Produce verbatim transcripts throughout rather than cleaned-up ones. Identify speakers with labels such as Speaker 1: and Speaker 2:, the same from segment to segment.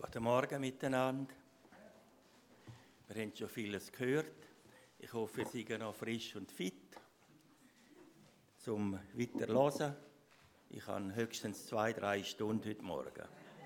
Speaker 1: Guten Morgen miteinander. Wir haben schon vieles gehört. Ich hoffe, Sie sind noch frisch und fit zum Weiterhören. Ich habe höchstens zwei, drei Stunden heute Morgen.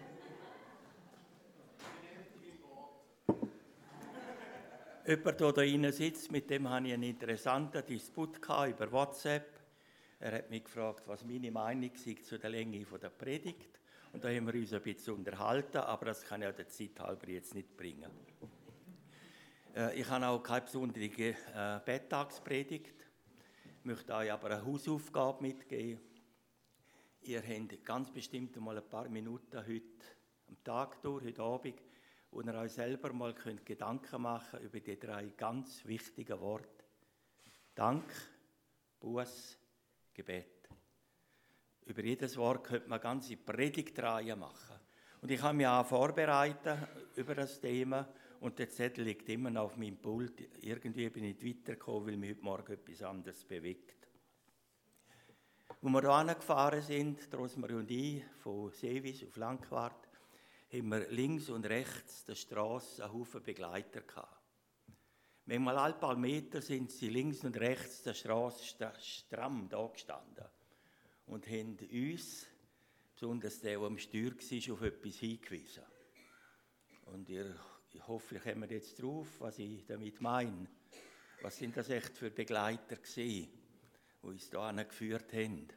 Speaker 1: Jemand, der da drinnen sitzt, mit dem hatte ich einen interessanten Disput über WhatsApp. Er hat mich gefragt, was meine Meinung sei zu der Länge der Predigt. Und da haben wir uns ein bisschen unterhalten, aber das kann ich der Zeit halber jetzt nicht bringen. Äh, ich habe auch keine besondere äh, Betttagspredigt, möchte euch aber eine Hausaufgabe mitgeben. Ihr habt ganz bestimmt mal ein paar Minuten heute am Tag durch, heute Abend, wo ihr euch selber mal könnt Gedanken machen über die drei ganz wichtigen Worte. Dank, Buß, Gebet. Über jedes Wort könnte man ganze Predigtreihen machen. Und ich habe mich auch vorbereitet über das Thema und der Zettel liegt immer noch auf meinem Pult. Irgendwie bin ich nicht weitergekommen, weil mich heute Morgen etwas anderes bewegt. Als wir hier gefahren sind, Rosmarie und ich, von Seewis auf Langquart, haben wir links und rechts der Straße einen Haufen Begleiter gehabt. Manchmal ein paar Meter sind sie links und rechts der Straße stramm da gestanden und haben uns, besonders der, der am Steuer war, auf etwas hingewiesen. Und ihr, ich hoffe, ihr kommt jetzt drauf, was ich damit meine. Was sind das echt für Begleiter gewesen, die uns hierhin geführt haben?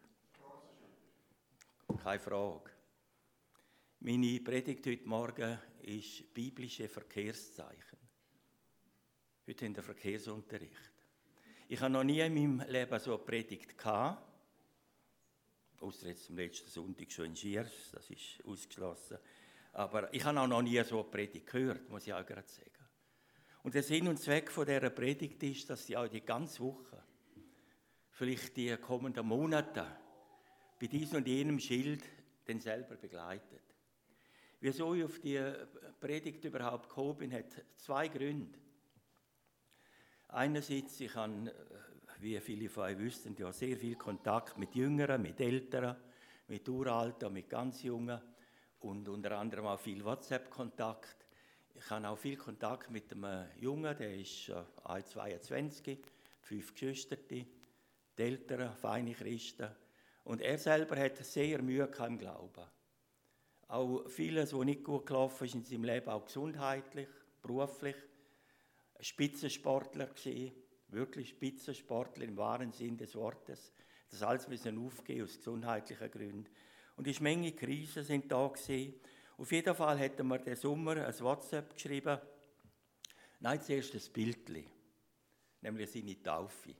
Speaker 1: Keine Frage. Meine Predigt heute Morgen ist biblische Verkehrszeichen. Heute haben wir Verkehrsunterricht. Ich habe noch nie in meinem Leben so eine Predigt gehabt. Ausser jetzt am letzten Sonntag schon in Schiers, das ist ausgeschlossen. Aber ich habe auch noch nie so eine Predigt gehört, muss ich auch gerade sagen. Und der Sinn und Zweck von dieser Predigt ist, dass sie auch die ganze Woche, vielleicht die kommenden Monate, bei diesem und jenem Schild den selber begleitet. Wieso ich auf die Predigt überhaupt gekommen bin, hat zwei Gründe. Einerseits, ich habe, wie viele von euch wissen, ja sehr viel Kontakt mit Jüngeren, mit Älteren, mit Uralten, mit ganz Jungen und unter anderem auch viel WhatsApp-Kontakt. Ich habe auch viel Kontakt mit einem Jungen, der ist äh, zweiundzwanzig, fünf Geschwister, die Älteren, feine Christen. Und er selber hat sehr Mühe im Glauben. Auch vieles, was nicht gut gelaufen ist in seinem Leben, auch gesundheitlich, beruflich. Ein Spitzensportler gewesen, wirklich Spitzensportler im wahren Sinn des Wortes. Das alles müssen aufgeben aus gesundheitlichen Gründen. Und die Menge Krisen sind da gewesen. Auf jeden Fall hatten wir den Sommer ein WhatsApp geschrieben. Nein, zuerst ein Bildchen, nämlich seine Taufe.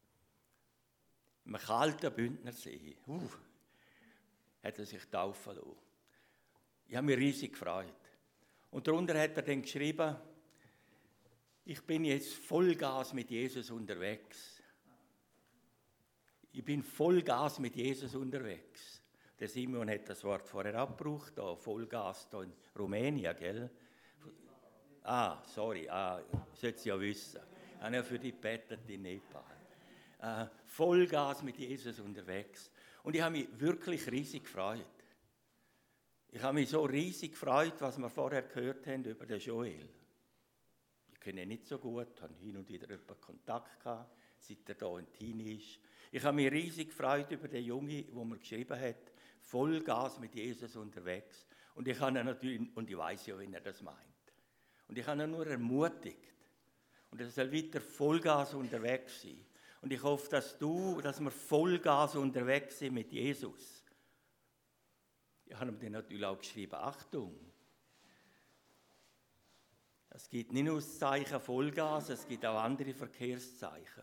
Speaker 1: Im kalten Bündnersee. Uh, hat er sich taufen lassen. Ich habe mich riesig gefreut. Und darunter hat er dann geschrieben, ich bin jetzt Vollgas mit Jesus unterwegs. Ich bin Vollgas mit Jesus unterwegs. Der Simon hat das Wort vorher abgebraucht, da Vollgas da in Rumänien, gell? Ah, sorry, ah, sollte Sie ja wissen. Ich habe ja für die gebetet in Nepal. Äh, Vollgas mit Jesus unterwegs. Und ich habe mich wirklich riesig gefreut. Ich habe mich so riesig gefreut, was wir vorher gehört haben über den Joel. Ich kenne ihn nicht so gut, habe hin und wieder Kontakt gehabt, seit er hier in Teenie ist. Ich habe mich riesig gefreut über den Jungen, wo mir geschrieben hat, Vollgas mit Jesus unterwegs. Und ich habe ihn natürlich, und ich weiß ja, wie er das meint. Und ich habe ihn nur ermutigt. Und er soll weiter Vollgas unterwegs sein. Und ich hoffe, dass du, dass wir Vollgas unterwegs sind mit Jesus. Ich habe ihm dann natürlich auch geschrieben, Achtung. Es gibt nicht nur das Zeichen Vollgas, es gibt auch andere Verkehrszeichen.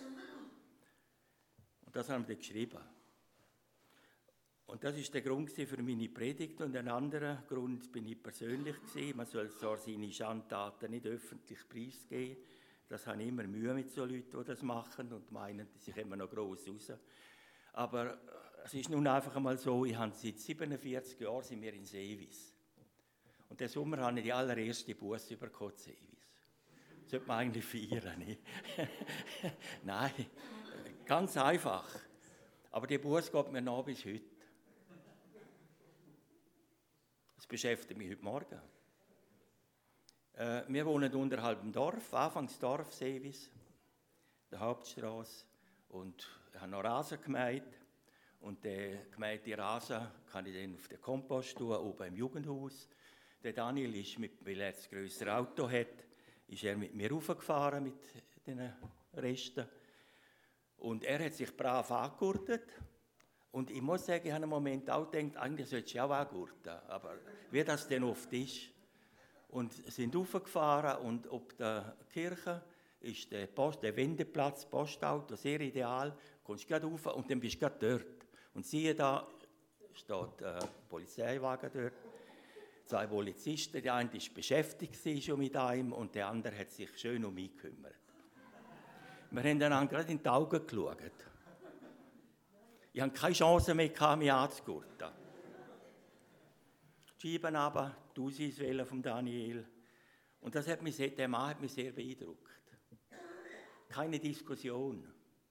Speaker 1: Und das haben wir geschrieben. Und das ist der Grund für meine Predigt. Und ein anderer Grund bin ich persönlich gewesen. Man soll zwar seine Schandtaten nicht öffentlich preisgeben. Das habe ich immer Mühe mit so Leuten, die das machen und meinen, sie kommen noch gross raus. Aber es ist nun einfach einmal so, ich habe seit siebenundvierzig Jahren sind wir in Seewis. Und den Sommer habe ich die allererste Busse bekommen, Seewis. Das sollte man eigentlich feiern, nicht? Nein, ganz einfach. Aber die Busse geht mir noch bis heute. Das beschäftigt mich heute Morgen. Äh, wir wohnen unterhalb dem Dorf, Anfangsdorf, Seewis, der Hauptstraße. Und ich habe noch Rasen gemäht. Und den gemähten Rasen kann ich dann auf den Kompost tun, oben im Jugendhaus. Der Daniel ist, mit, weil er das grössere Auto hat, ist er mit mir raufgefahren mit den Resten. Und er hat sich brav angegurtet. Und ich muss sagen, ich habe einen Moment auch gedacht, eigentlich sollte ich auch angurten. Aber wie das denn oft ist. Und sind raufgefahren und ob der Kirche ist der, Post, der Wendeplatz, Postauto, sehr ideal. Du kommst gerade rauf und dann bist du gerade dort. Und siehe da, steht ein Polizeiwagen dort. Zwei Polizisten, der eine war beschäftigt schon mit einem und der andere hat sich schön um mich gekümmert. Wir haben dann gerade in die Augen geschaut. Ich hatte keine Chance mehr, mich anzugurten. Die Scheiben runter, die Ausweiswelle von Daniel. Und das hat mich sehr, der Mann hat mich sehr beeindruckt. Keine Diskussion.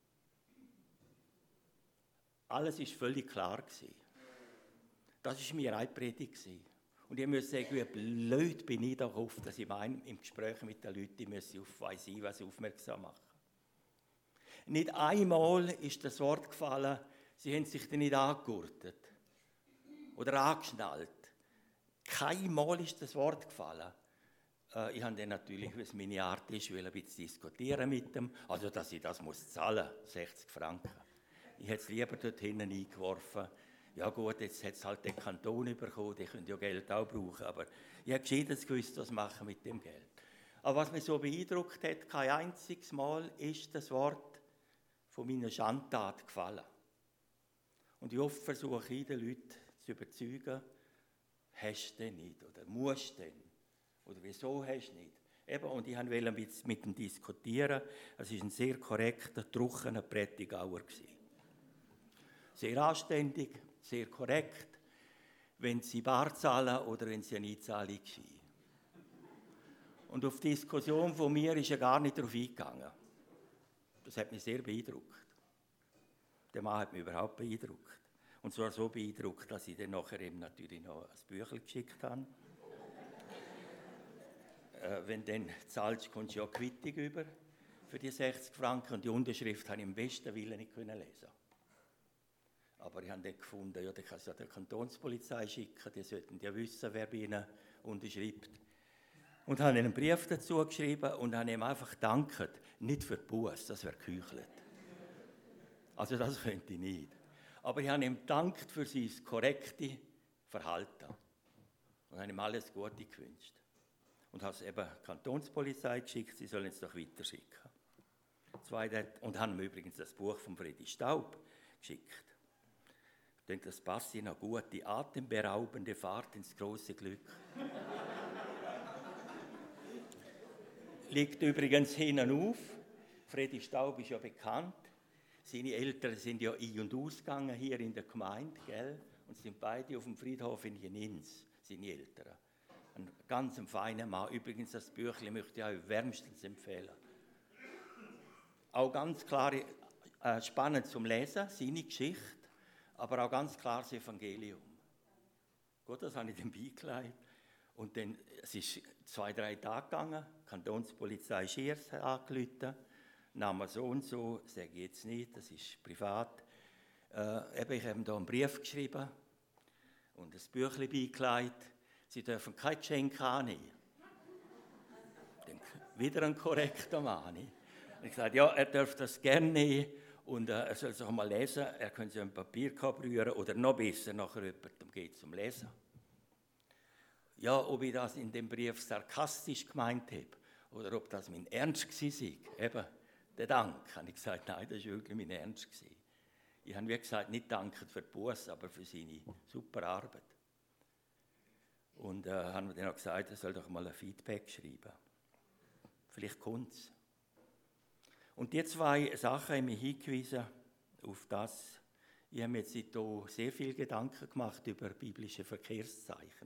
Speaker 1: Alles war völlig klar. Das war mir eine Predigt. Und ich muss sagen, wie blöd bin ich darauf, dass ich mein, im Gespräch mit den Leuten auf weiss ich was aufmerksam machen. Nicht einmal ist das Wort gefallen, sie haben sich dann nicht angegurtet oder angeschnallt. Kein Mal ist das Wort gefallen. Äh, ich habe dann natürlich, wie es meine Art ist, will ein bisschen diskutieren mit dem, also dass ich das muss zahlen, sechzig Franken. Ich hätte es lieber dort hinten eingeworfen. Ja gut, jetzt hat es halt den Kanton bekommen, die können ja Geld auch brauchen, aber ich habe gescheitert gewusst, was machen mit dem Geld. Aber was mich so beeindruckt hat, kein einziges Mal ist das Wort von meiner Schandtat gefallen. Und wie oft versuche ich, den Leuten zu überzeugen, hast du denn nicht oder musst du denn oder wieso hast du nicht. Eben, und ich wollte mit ihm diskutieren. Es war ein sehr korrekter, trockener Prättigauer. Sehr anständig, sehr korrekt, wenn sie bar zahlen oder wenn sie eine Einzahlung schieben. Und auf die Diskussion von mir ist er gar nicht darauf eingegangen. Das hat mich sehr beeindruckt. Der Mann hat mich überhaupt beeindruckt. Und zwar so beeindruckt, dass ich dann nachher ihm natürlich noch ein Büchlein geschickt habe. äh, wenn du dann zahlst, kommst du ja Quittung über für die sechzig Franken. Und die Unterschrift habe ich im besten Willen nicht lesen. Aber ich habe dann gefunden, ja, dann kann es ja der Kantonspolizei schicken, die sollten ja wissen, wer bei ihnen unterschreibt. Und habe einen Brief dazu geschrieben und habe ihm einfach gedankt, nicht für die Busse, das wäre geheuchelt. Also das könnte ich nicht. Aber ich habe ihm gedankt für sein korrektes Verhalten. Und habe ihm alles Gute gewünscht. Und habe es eben der Kantonspolizei geschickt, sie sollen es doch weiterschicken. Und habe ihm übrigens das Buch von Fredi Staub geschickt. Ich denke, das passt Ihnen noch gut. Die atemberaubende Fahrt ins große Glück. Liegt übrigens hinten auf. Fredi Staub ist ja bekannt. Seine Eltern sind ja ein- und ausgegangen hier in der Gemeinde, gell? Und sind beide auf dem Friedhof in Jenins, seine Eltern. Ein ganz feiner Mann. Übrigens, das Büchlein möchte ich euch wärmstens empfehlen. Auch ganz klar, äh, spannend zum Lesen, seine Geschichte, aber auch ganz klar das Evangelium. Gut, das habe ich dann beigelegt. Und dann, es ist zwei, drei Tage gegangen, die Kantonspolizei Schiers hat angerufen, Name so und so, sage ich jetzt nicht, das ist privat. Äh, eben, ich habe ihm da einen Brief geschrieben und ein Büchlein beigelegt. Sie dürfen kein Geschenk annehmen. Dann wieder ein korrekter Mann. Ich habe gesagt, ja, er darf das gerne nehmen und äh, er soll es auch mal lesen. Er könnte sich ein Papier rühren oder noch besser, nachher jemandem geht zum Lesen. Ja, ob ich das in dem Brief sarkastisch gemeint habe oder ob das mein Ernst war, eben, der Dank, habe ich gesagt, nein, das war wirklich mein Ernst. Ich habe, wie gesagt, nicht danken für die Busse, aber für seine super Arbeit. Und äh, haben wir dann auch gesagt, er soll doch mal ein Feedback schreiben. Vielleicht kommt es. Und die zwei Sachen haben mich hingewiesen auf das. Ich habe mir jetzt hier sehr viel Gedanken gemacht über biblische Verkehrszeichen.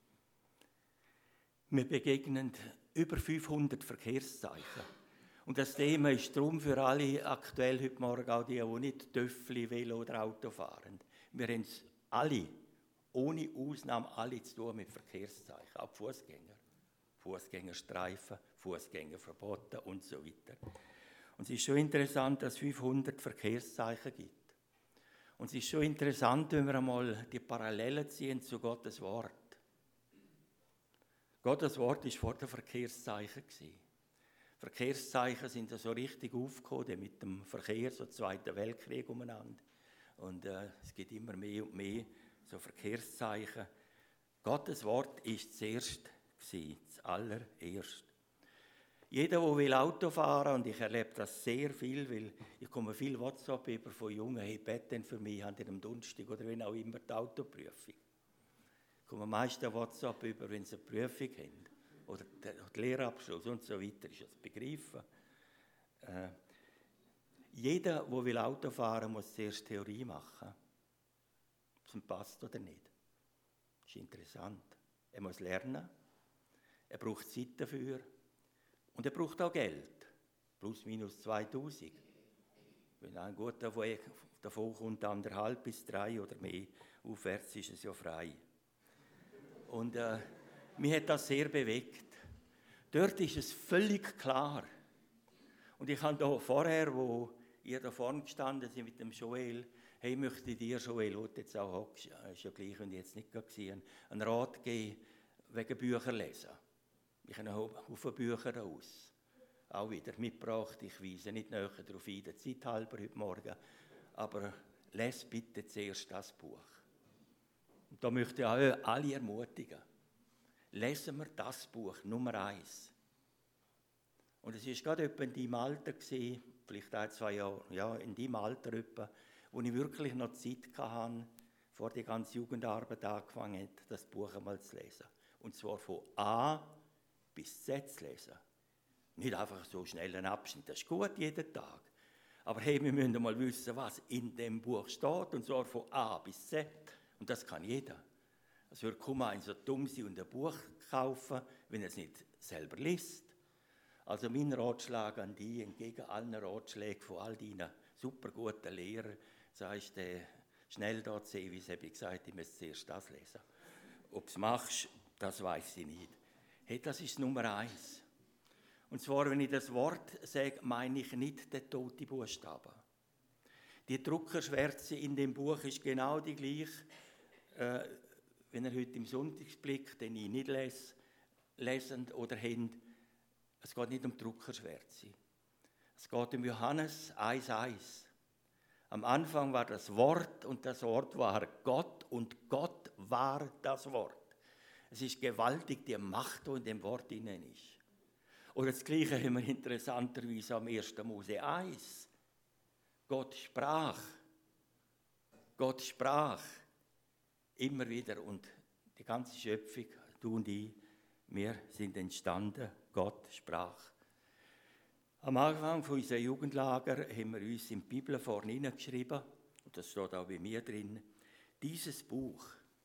Speaker 1: Wir begegnen über fünfhundert Verkehrszeichen. Und das Thema ist darum für alle aktuell heute Morgen, auch die, die nicht Töffli, Velo oder Auto fahren. Wir haben es alle, ohne Ausnahme, alle zu tun mit Verkehrszeichen, auch die Fußgänger. Fußgängerstreifen, Fußgänger verboten und so weiter. Und es ist schon interessant, dass es fünfhundert Verkehrszeichen gibt. Und es ist schon interessant, wenn wir einmal die Parallelen ziehen zu Gottes Wort. Gottes Wort war vor den Verkehrszeichen. Verkehrszeichen sind ja so richtig aufgekommen mit dem Verkehr, so Zweiten Weltkrieg umeinander. Und äh, es gibt immer mehr und mehr so Verkehrszeichen. Gottes Wort war zuerst, das allererst. Jeder, der will Auto fahren, und ich erlebe das sehr viel, weil ich komme viel WhatsApp über von Jungen, hey, beten für mich, haben die am Donnerstag oder wenn auch immer die Autoprüfung. Ich komme meistens WhatsApp über, wenn sie eine Prüfung haben. Oder den Lehrabschluss und so weiter, ist das begriffen. Äh, jeder, der will Auto fahren, muss zuerst Theorie machen. Ob es ihm passt oder nicht. Das ist interessant. Er muss lernen, er braucht Zeit dafür und er braucht auch Geld. Plus minus zweitausend. Wenn ein guter Weg davon kommt, anderthalb bis drei oder mehr, aufwärts ist es ja frei. Und äh, mich hat das sehr bewegt. Dort ist es völlig klar. Und ich habe da vorher, wo ihr da vorne gestanden seid mit dem Joel, hey, möchte dir, Joel, wo du jetzt auch hockst, ist ja gleich, wenn ich jetzt nicht gesehen einen Rat geben wegen Bücher lesen. Ich habe einen Haufen Bücher aus. Auch wieder mitgebracht, ich weise nicht näher darauf ein, der Zeit halber heute Morgen. Aber lese bitte zuerst das Buch. Und da möchte ich auch alle ermutigen. Lesen wir das Buch, Nummer eins. Und es war gerade etwa in deinem Alter, gewesen, vielleicht ein, zwei Jahre, ja, in deinem Alter etwa, wo ich wirklich noch Zeit hatte, vor die ganze Jugendarbeit angefangen hat, das Buch einmal zu lesen. Und zwar von A bis Z zu lesen. Nicht einfach so schnell einen Abschnitt, das ist gut jeden Tag. Aber hey, wir müssen mal wissen, was in dem Buch steht, und zwar von A bis Z. Und das kann jeder. Es würde kaum ein so dumm sein und ein Buch kaufen, wenn er es nicht selber liest. Also mein Ratschlag an die, entgegen allen Ratschlägen von all deinen super guten Lehrern, sagst du, schnell da zu sehen, wie habe ich gesagt, ich muss zuerst das lesen. Ob du es machst, das weiß ich nicht. Hey, das ist Nummer eins. Und zwar, wenn ich das Wort sage, meine ich nicht den toten Buchstaben. Die Druckerschwärze in dem Buch ist genau die gleiche, äh, wenn ihr heute im Sonntagsblick, den ich nicht lese, lesend oder habt. Es geht nicht um Druckerschwärze. Es geht um Johannes eins eins. Am Anfang war das Wort und das Wort war Gott und Gott war das Wort. Es ist gewaltig, die Macht, die in dem Wort innen ist. Oder das Gleiche haben wir interessanterweise am ersten Mose eins. Gott sprach. Gott sprach. Immer wieder. Und die ganze Schöpfung, du und ich, wir sind entstanden. Gott sprach. Am Anfang von unserem Jugendlager haben wir uns in die Bibel vorne hineingeschrieben, und das steht auch bei mir drin, dieses Buch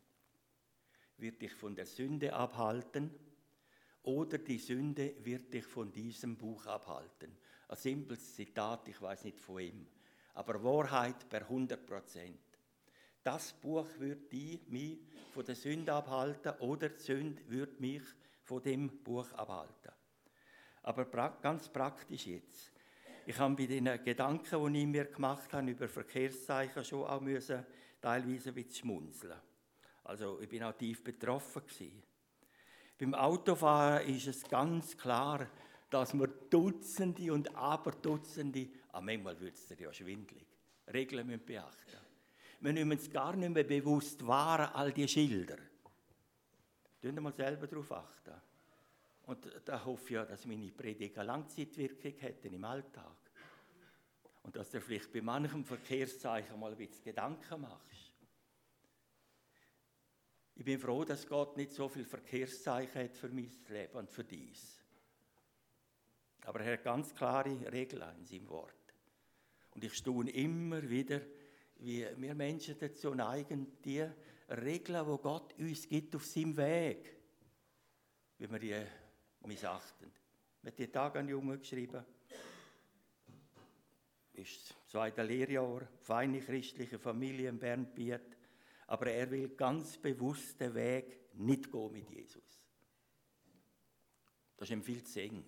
Speaker 1: wird dich von der Sünde abhalten, oder die Sünde wird dich von diesem Buch abhalten. Ein simples Zitat, ich weiß nicht von ihm, aber Wahrheit per hundert Prozent. Das Buch wird die, mich von der Sünde abhalten, oder die Sünde wird mich von dem Buch abhalten. Aber pra- ganz praktisch jetzt. Ich habe bei den Gedanken, die ich mir gemacht habe über Verkehrszeichen, schon auch müssen, teilweise ein bisschen schmunzeln. Also ich bin auch tief betroffen gewesen. Beim Autofahren ist es ganz klar, dass man Dutzende und Aberdutzende, ah, manchmal wird es dir ja schwindelig, Regeln müssen beachten. Wir nehmen uns gar nicht mehr bewusst wahr, all die Schilder. Tun wir mal selber darauf achten. Und da hoffe ich ja, dass meine Predigt eine Langzeitwirkung hätte im Alltag. Und dass du vielleicht bei manchem Verkehrszeichen mal ein bisschen Gedanken machst. Ich bin froh, dass Gott nicht so viele Verkehrszeichen hat für mein Leben und für dies. Aber er hat ganz klare Regeln in seinem Wort. Und ich staune immer wieder, wie wir Menschen dazu neigen, die Regeln, die Gott uns gibt auf seinem Weg, wie wir die missachten. Wir haben die Tage an Jungen geschrieben, ist das zweite Lehrjahr, feine christliche Familie in Bernbiet, aber er will ganz bewusst den Weg nicht gehen mit Jesus. Das ist ihm viel zu eng.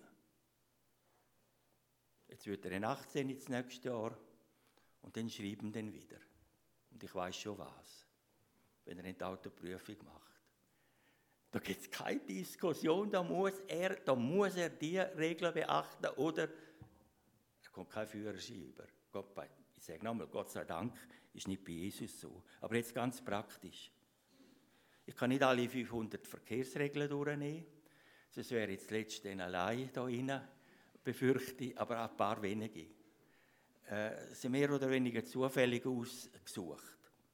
Speaker 1: Jetzt wird er in achtzehn ins nächste Jahr und dann schreiben den wieder. Und ich weiß schon was, wenn er in die Autoprüfung macht. Da gibt es keine Diskussion, da muss, er, da muss er die Regeln beachten oder er kommt kein Führerschein über. Gott, ich sage nochmal, Gott sei Dank ist nicht bei Jesus so. Aber jetzt ganz praktisch. Ich kann nicht alle fünfhundert Verkehrsregeln durchnehmen, sonst wäre jetzt letztendlich allein da rein, befürchte ich, aber auch ein paar wenige. Äh, sind mehr oder weniger zufällig ausgesucht.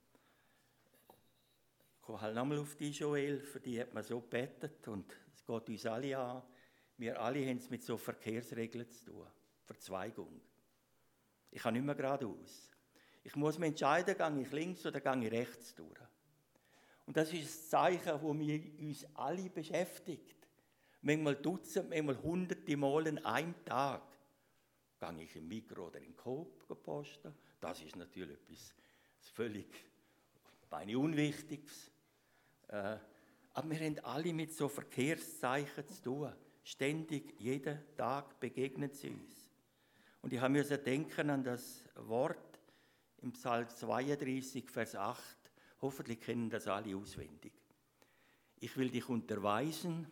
Speaker 1: Ich komme halt nochmal auf die Joel, für die hat man so gebetet und es geht uns alle an. Wir alle haben es mit so Verkehrsregeln zu tun. Verzweigung. Ich kann nicht mehr geradeaus. Ich muss mich entscheiden, gehe ich links oder gehe ich rechts durch. Und das ist ein Zeichen, das uns alle beschäftigt. Manchmal Dutzend, manchmal hunderte Mal an einem Tag. Gehe ich im Mikro oder im Coop posten. Das ist natürlich etwas völlig meine Unwichtiges. Äh, aber wir haben alle mit so Verkehrszeichen zu tun. Ständig, jeden Tag begegnen sie uns. Und ich musste denken an das Wort im Psalm zweiunddreißig, Vers acht. Hoffentlich kennen das alle auswendig. Ich will dich unterweisen,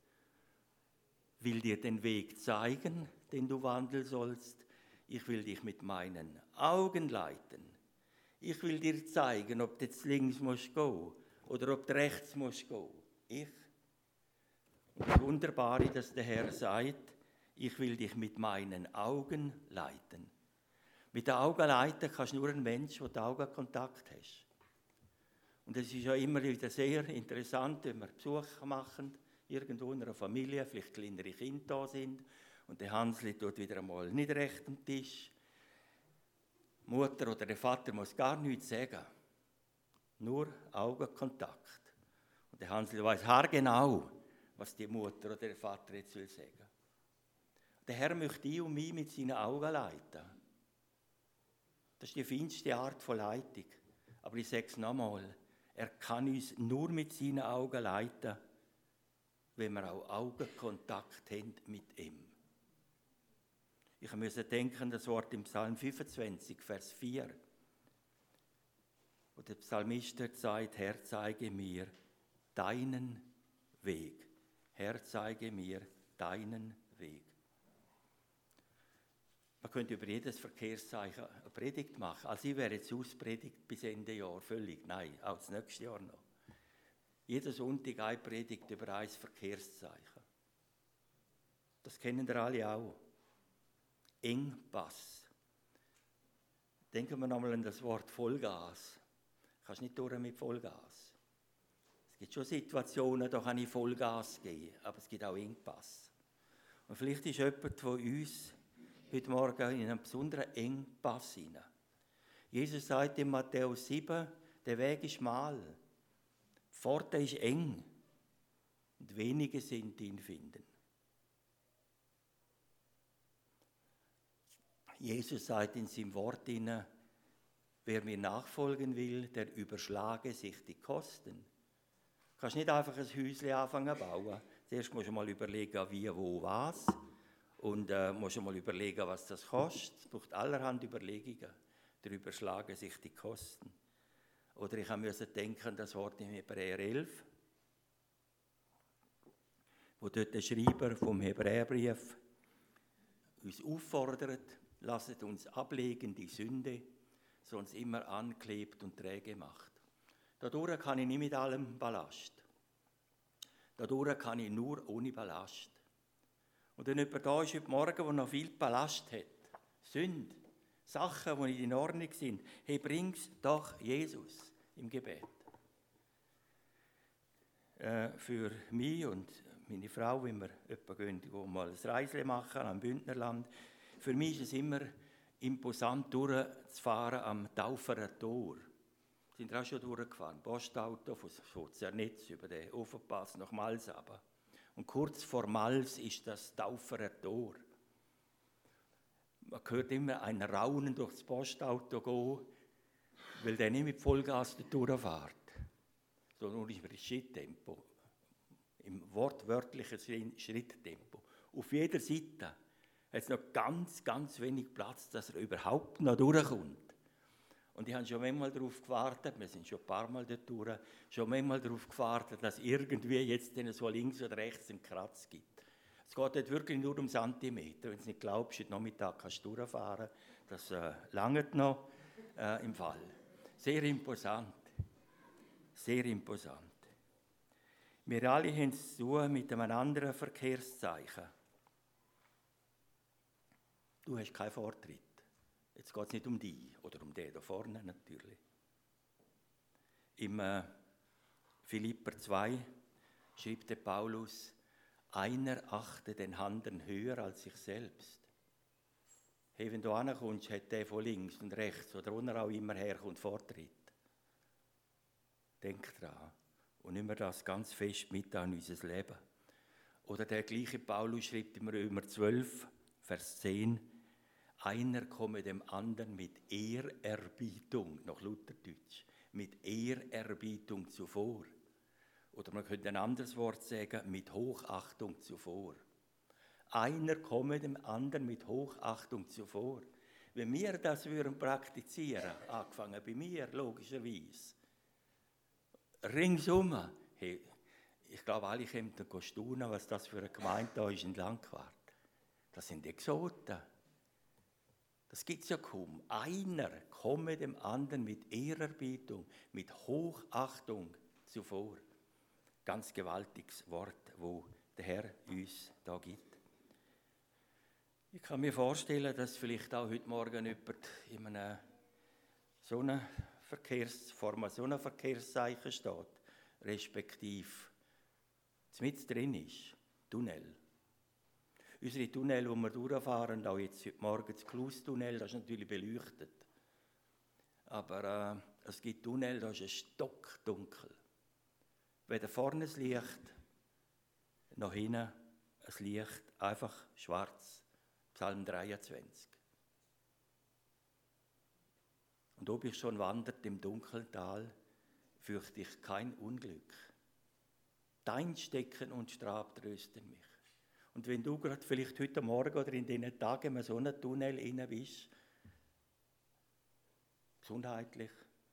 Speaker 1: will dir den Weg zeigen, den du wandeln sollst. Ich will dich mit meinen Augen leiten. Ich will dir zeigen, ob du jetzt links musst gehen oder ob du rechts musst gehen. Ich. Und das Wunderbare, dass der Herr sagt, ich will dich mit meinen Augen leiten. Mit den Augen leiten kannst du nur ein Mensch, der den Augenkontakt hast. Und es ist ja immer wieder sehr interessant, wenn wir Besuch machen, irgendwo in einer Familie, vielleicht kleinere Kinder da sind, und der Hansli tut wieder einmal nicht recht am Tisch. Die Mutter oder der Vater muss gar nichts sagen, nur Augenkontakt. Und der Hansli weiß haargenau, was die Mutter oder der Vater jetzt will sagen. Der Herr möchte dich und mich mit seinen Augen leiten. Das ist die feinste Art von Leitung. Aber ich sage es nochmal, er kann uns nur mit seinen Augen leiten, wenn wir auch Augenkontakt haben mit ihm. Ich musste denken, das Wort im Psalm fünfundzwanzig, Vers vier, wo der Psalmist sagt, Herr, zeige mir deinen Weg. Herr, zeige mir deinen Weg. Man könnte über jedes Verkehrszeichen eine Predigt machen. Also ich wäre jetzt auspredigt bis Ende Jahr, völlig. Nein, auch das nächste Jahr noch. Jeden Sonntag eine Predigt über ein Verkehrszeichen. Das kennen wir alle auch. Engpass. Denken wir nochmal an das Wort Vollgas. Du kannst nicht durch mit Vollgas. Es gibt schon Situationen, da kann ich Vollgas geben, aber es gibt auch Engpass. Und vielleicht ist jemand von uns heute Morgen in einen besonderen Engpass hinein. Jesus sagt in Matthäus sieben, der Weg ist schmal, die Pforte ist eng und wenige sind, die ihn finden. Jesus sagt in seinem Wort hinein, wer mir nachfolgen will, der überschlage sich die Kosten. Du kannst nicht einfach ein Häuschen anfangen zu bauen. Zuerst musst du mal überlegen, wie, wo, was. Und äh, musst du mal überlegen, was das kostet. Es braucht allerhand Überlegungen. Darüber schlagen sich die Kosten. Oder ich musste denken, das Wort in Hebräer elf, wo dort der Schreiber vom Hebräerbrief uns auffordert, lasset uns ablegen die Sünde, so uns immer anklebt und träge macht. Dadurch kann ich nicht mit allem Ballast. Dadurch kann ich nur ohne Ballast. Und wenn jemand da ist heute Morgen, der noch viel Ballast hat, Sünde, Sachen, die nicht in Ordnung sind, hey, bring's doch Jesus im Gebet. Äh, für mich und meine Frau, wenn wir jemanden gehen, wo mal ein Reisle machen am Bündnerland, für mich ist es immer imposant, durchzufahren am Tauferer Tor. Wir sind auch schon durchgefahren, Postauto von Zernetz über den Ofenpass nach Mals runter. Und kurz vor Mals ist das Tauferer Tor. Man hört immer ein Raunen durchs Postauto gehen, weil der nicht mit Vollgas durchfährt, sondern nur im Schritttempo. im wortwörtlichen Schritttempo. Auf jeder Seite hat es noch ganz, ganz wenig Platz, dass er überhaupt noch durchkommt. Und ich habe schon manchmal darauf gewartet, wir sind schon ein paar Mal dort durch, schon manchmal darauf gewartet, dass irgendwie jetzt so links oder rechts einen Kratz gibt. Es geht dort wirklich nur um Zentimeter. Wenn du es nicht glaubst, heute Nachmittag kannst du durchfahren. Das äh, langt noch äh, im Fall. Sehr imposant. Sehr imposant. Wir alle haben es zu tun mit einem anderen Verkehrszeichen. Du hast keinen Vortritt. Jetzt geht es nicht um dich oder um den da vorne natürlich. Im äh, Philipper zwei schreibt der Paulus, einer achte den anderen höher als sich selbst. Hey, wenn du ankommst, hat der von links und rechts oder wo er auch immer herkommt Vortritt. Denk dran und nimm mir das ganz fest mit an unser Leben. Oder der gleiche Paulus schreibt im Römer zwölf, Vers zehn, einer komme dem anderen mit Ehrerbietung, nach Lutherdeutsch, mit Ehrerbietung zuvor. Oder man könnte ein anderes Wort sagen, mit Hochachtung zuvor. Einer komme dem anderen mit Hochachtung zuvor. Wenn wir das würden praktizieren, angefangen bei mir, logischerweise, ringsum, hey, ich glaube, alle kommen dann staunen, was das für eine Gemeinde da ist in Langquart. Das sind Exoten. Das gibt es ja kaum. Einer komme dem anderen mit Ehrerbietung, mit Hochachtung zuvor. Ganz gewaltiges Wort, wo der Herr uns da gibt. Ich kann mir vorstellen, dass vielleicht auch heute Morgen jemand in einem so einem Verkehrsform, so einem Verkehrszeichen steht, respektive mit drin ist, Tunnel. Unsere Tunnel, wo wir durchfahren, auch jetzt heute Morgen das Klus-Tunnel, das ist natürlich beleuchtet. Aber äh, es gibt Tunnel, das ist stockdunkel. Weder vorne das Licht, noch hinten das Licht, einfach schwarz. Psalm dreiundzwanzig. Und ob ich schon wandert im dunklen Tal, fürchte ich kein Unglück. Dein Stecken und Stab trösten mich. Und wenn du gerade vielleicht heute Morgen oder in diesen Tagen in so einen Tunnel rein bist, gesundheitlich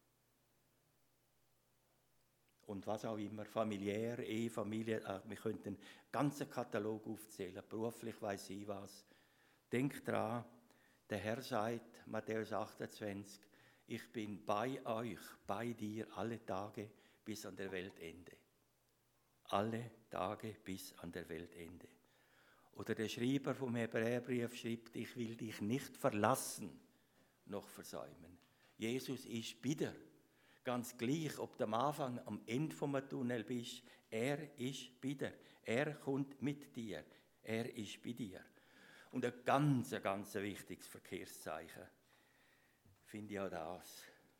Speaker 1: und was auch immer, familiär, Ehe, Familie, äh, wir könnten einen ganzen Katalog aufzählen, beruflich weiss ich was. Denk dran, der Herr sagt, Matthäus achtundzwanzig, ich bin bei euch, bei dir alle Tage bis an der Weltende. Alle Tage bis an der Weltende. Oder der Schreiber vom Hebräerbrief schreibt, ich will dich nicht verlassen, noch versäumen. Jesus ist bei dir. Ganz gleich, ob du am Anfang, am Ende vom Tunnel bist, er ist bei dir. Er kommt mit dir. Er ist bei dir. Und ein ganz, ganz wichtiges Verkehrszeichen finde ich auch das.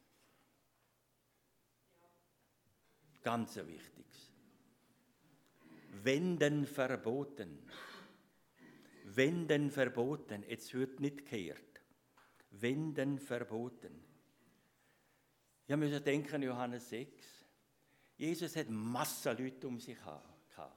Speaker 1: Ganz ein wichtiges. Wenden verboten. Wenden verboten. Jetzt wird nicht gekehrt. Wenden verboten. Ich muss denken, Johannes sechs. Jesus hat Massen Leute um sich gehabt.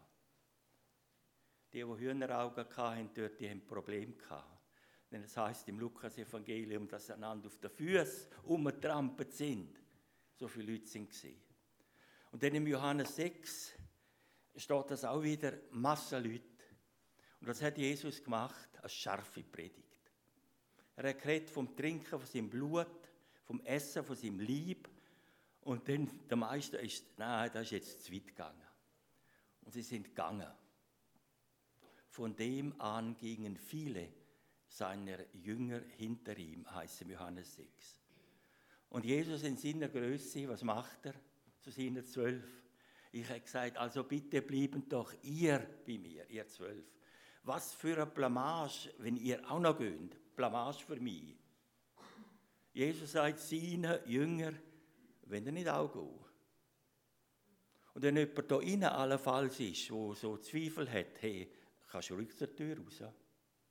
Speaker 1: Die, die Hühneraugen hatten, dort, die haben Probleme gehabt. Denn es heisst im Lukas-Evangelium, dass sie einander auf den Füßen umgetrampelt sind. So viele Leute sind gesehen. Und dann im Johannes sechs steht das auch wieder, Massen Leute. Und das hat Jesus gemacht als scharfe Predigt. Er hat geredet vom Trinken von seinem Blut, vom Essen von seinem Leib. Und dann der Meister ist, nein, das ist jetzt zu weit gegangen. Und sie sind gegangen. Von dem an gingen viele seiner Jünger hinter ihm, heißt es im Johannes sechs. Und Jesus in seiner Größe, was macht er zu seinen zwölf? Ich habe gesagt, also bitte bleiben doch ihr bei mir, ihr zwölf. Was für eine Blamage, wenn ihr auch noch geht. Blamage für mich. Jesus sagt seinen Jünger, wenn ihr nicht auch geht. Und wenn jemand da innen allenfalls ist, der so Zweifel hat, hey, kannst du ruhig zur Tür raus.